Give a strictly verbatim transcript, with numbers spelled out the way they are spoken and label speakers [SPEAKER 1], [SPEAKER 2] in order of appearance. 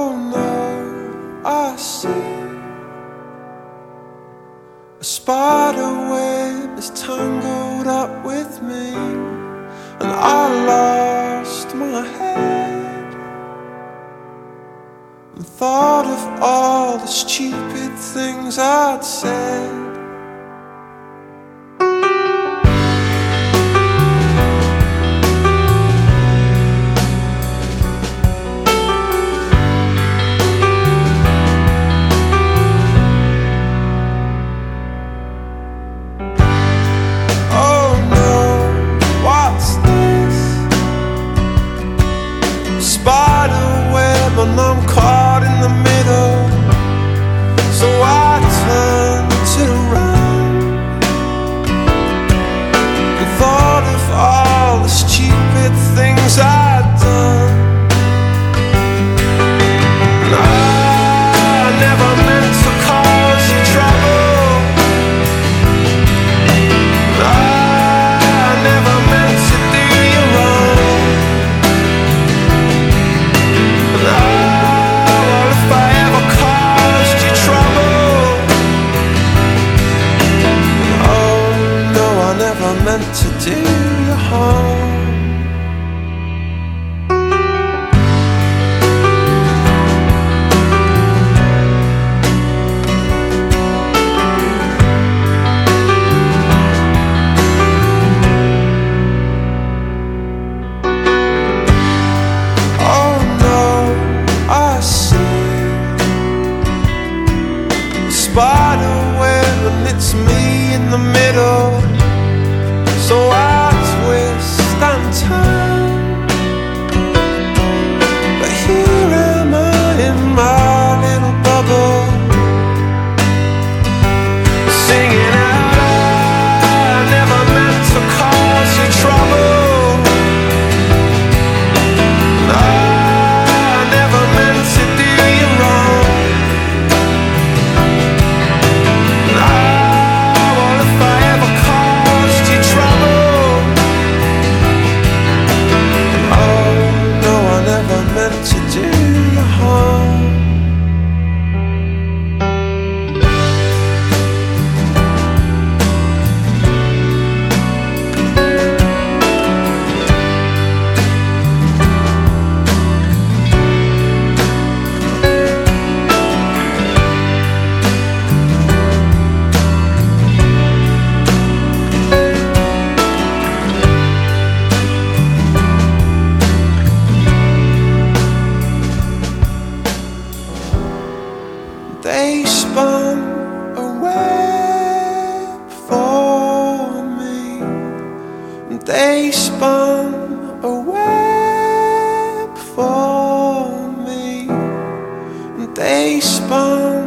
[SPEAKER 1] Oh no, I see a spider web is tangled up with me, and I lost my head and thought of all the stupid things I'd said. And I'm caught in the middle, so I turned it around and thought of all the stupid things I'd done. And I never meant to cause you trouble, and I never meant to do you wrong, and I meant to do you harm. Oh no, I see a spider web and it's me in the middle. So I twist and turn, but here am I in my little bubble, singing out, I never meant to cause you trouble, I never meant to do you wrong, I, well, if I ever caused you trouble, meant to do you harm. They spun a web for me, and they spun a web for me, and they spun